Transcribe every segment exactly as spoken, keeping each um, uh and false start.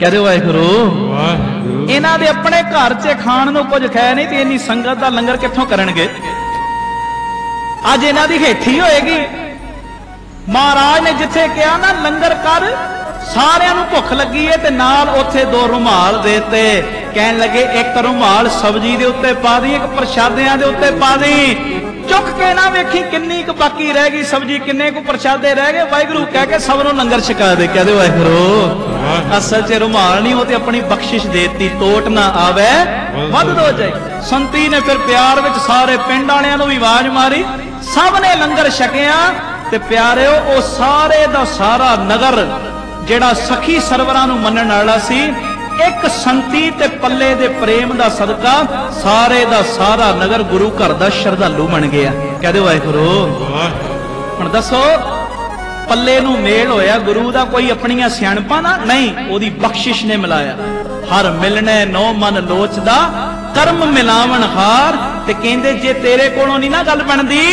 कह दो वाहिगुरू। इन्हां दे अपने घर च खाण नूं कुछ खै नहीं ते इन्नी संगत दा लंगर कित्थों करनगे। अज इन्हां दी हेठी होएगी। महाराज ने जिथे कहा ना लंगर कर, सारियां नूं भुख लगी है ते नाल उत्थे दो रुमाल देते। कहन लगे एक रुमाल सब्जी दे उत्ते पा दी, एक प्रशादियां दे उत्ते पा दी। चुक के ना वेखी किन्नी क बाकी रह गई सब्जी, किन्ने को प्रशादे रह गए। वाहिगुरू कह के सब नूं लंगर छका दे। कह दे वाहिगुरू। असल च रुमाल नहीं, वो ते अपनी बख्शिश देती, टोट ना आवे वध दो जाए। संती ने फिर प्यार विच सारे पिंड वालियां नूं भी आवाज मारी, सब ने लंगर छकिया ते प्यारिओ ओ सारे दा सारा नगर जेड़ा सखी सरवरां नूं मनण वाला सी, एक संती ते पल्ले दे प्रेम दा सदका सारे दा सारा नगर गुरु घर दा श्रद्धालु बन गया। कह दो वाहिगुरू। हुण दसो पल्ले नूं मेल होया गुरु दा कोई अपनियां सियाणपां ना नहीं, ओदी बख्शिश ने मिलाया। हर मिलने नौ मन लोचदा, कर्म मिलावन हार। ते कहंदे जे तेरे कोलों नहीं ना गल बनदी,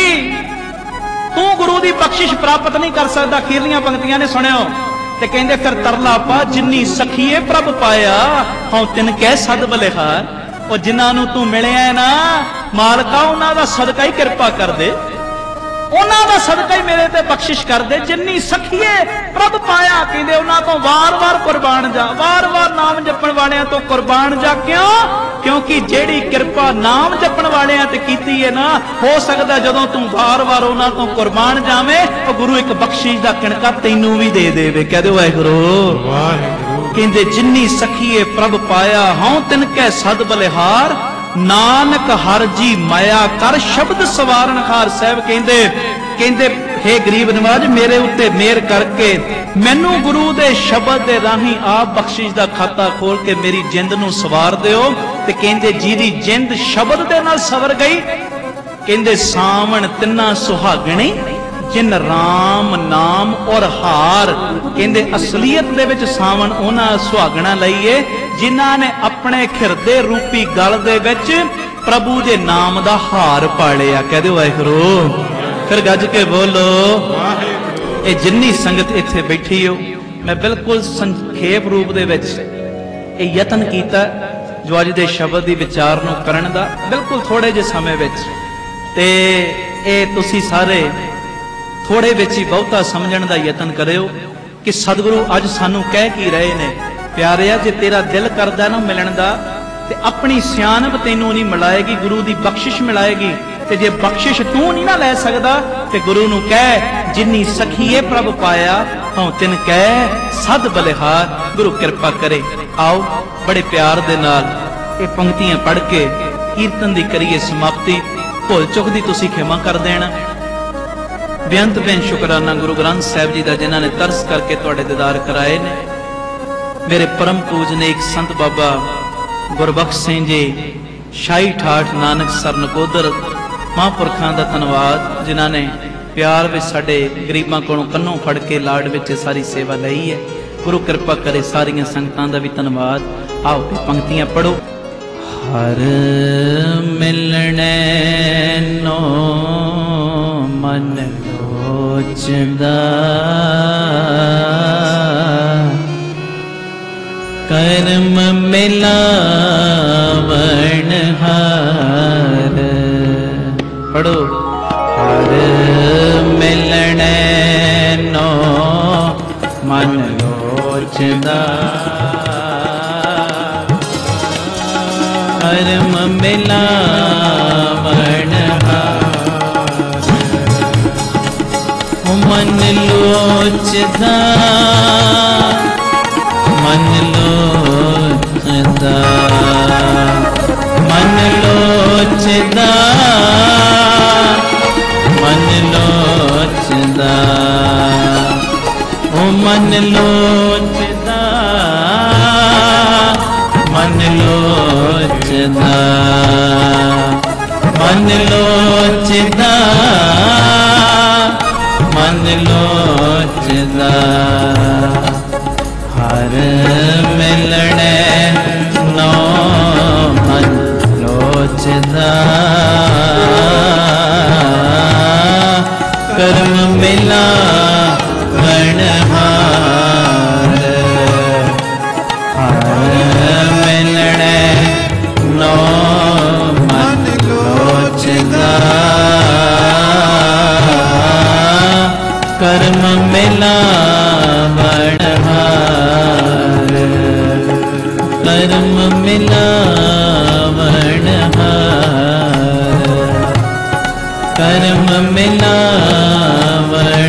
तू गुरु दी बख्शिश प्राप्त नहीं कर सकदा। अखीरलियां पंक्तियां ने सुनियो ते कहंदे फिर तरला पा जिन्नी सखीए प्रभ पाया, हाँ तिन कह सद बलिहार। और जिन्हां नूं तू मिलिया है ना मालका, उन्हां दा सदका ही किरपा कर दे, उन्हां दा सदका ही मेरे ते बख्शिश कर दे। जिन्नी सखीए प्रभ पाया, कहंदे उन्हां तो वार वार कुर्बान जा, वार वार नाम जपण वालियां तो कुर्बान जा। क्यों? क्योंकि जेड़ी किरपा नाम जपण वालियां ते कीती है ना, हो सकदा जदों तू वार वार उन्हां तो कुर्बान जावे तो गुरु एक बख्शिश दा किणका तैनूं भी दे देवे। कह दो वाहिगुरू। कहंदे जिन्नी सखीए प्रभ पाया, हाँ तिनके सद बलिहार। नानक हर जी माया कर शब्द सवारण हार। साहब कहंदे कहंदे हे गरीब नवाज मेरे उत्ते मेहर करके मैनू गुरु दे शब्द दे राही आप बख्शिश दा खाता खोल के मेरी जिंद नू सवार दिओ। ते कहंदे जिहदी जिंद शब्द दे नाल सवर गई, कहंदे सावण तिन्ना सुहागणी जिन राम नाम और हार। कहंदे असलीयत दे विच सावण उन्हां सुहागणा लईए जिन्हां ने अपने खिरदे रूपी गल दे विच प्रभु दे नाम दा हार पालिया। कह दो वाहिगुरू। फिर गज के बोलो। ये जिन्नी संगत इत्थे बैठी हो, मैं बिल्कुल संखेप रूप दे विच ये यतन कीता जो अज दे शब्द दी विचार नूं करन दा, बिल्कुल थोड़े जे समय विच। ते ये तुसी सारे थोड़े विच ही बहुता समझण दा यतन करियो कि सतगुरु अज सानू कह की रहे ने। प्यारिया जे तेरा दिल करदा ना मिलण दा, ते अपनी सियाणप तैनू नहीं मिलाएगी, गुरु दी बख्शिश मिलाएगी। ते जे बख्शिश तू नहीं ना लै सकदा ते गुरु नू कह जिन्नी सखीए प्रभ पाया, हाँ तिन कह सद बलिहार। गुरु कृपा करे। आओ बड़े प्यार दे नाल ये पंक्तियां पढ़ के कीर्तन दी करिए समाप्ति। भुल चुक दी तुसी खिमा कर देना। बेअंत बेन शुकराना गुरु ग्रंथ साहिब जी का जिन्होंने तरस करके तुहाडे दीदार कराए ने। मेरे परम पूजनीक संत बाबा गुरबख्श सिंह जी शाही ठाठ नानक सर नकोदर महापुरखों का धन्यवाद, जिन्होंने प्यार में साडे गरीबां कोलों कन्नों फड़ के लाड़ विच सारी सेवा लई है। गुरु कृपा करे सारियां संगतां दा भी धन्यवाद। आओ पंक्तियां पढ़ो। हर मिलने नो मन लोचदा, कर्म मिलावण हार। पढ़ो। हर मिलने नो मन लोचदा, कर्म मिलावण हार। मन लोचदा, मन लोचदा, मन लोचदा, मन लोचदा, ओ मन लोचदा, मन लोचदा, मन लोचदा, मन लोचदा। हर मिलने नो मन लोचदा, कर्म मिलावण हार। कर्म मिलावण हार, कर्म मिलावण हार, कर्म मिलावण